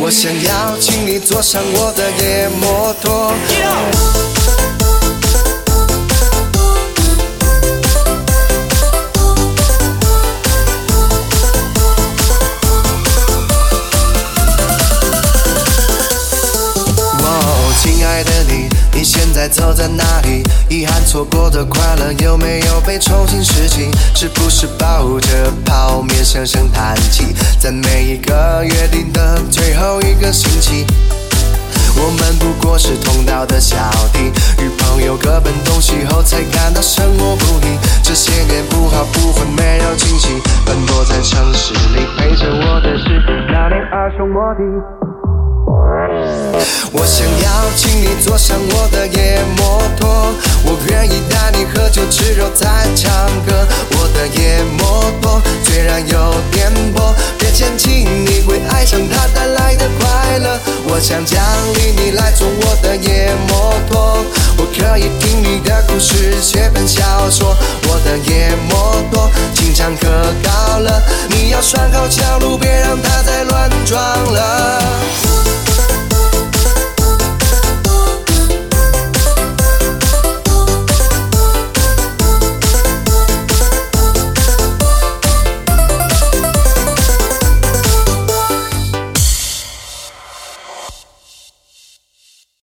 我想要请你坐上我的野摩托。亲爱的你，你现在走在哪里？遗憾错过的快乐有没有被重新拾起？是不是抱着泡面声声叹气？在每一个约定的最后一个星期，我们不过是同道的小弟，与朋友各奔东西后才感到生活不易。这些年不好不坏没有惊喜，奔波在城市里，陪着我的是那辆二手摩的。我想要请你坐上我的野摩托，我愿意带你喝酒吃肉再唱歌。我的野摩托虽然有颠簸，别嫌弃，你会爱上它带来的快乐。我想奖励你来坐我的野摩托，我可以听你的故事写本小说。我的野摩托经常可高了，你要拴好桥路，别让它再乱撞了。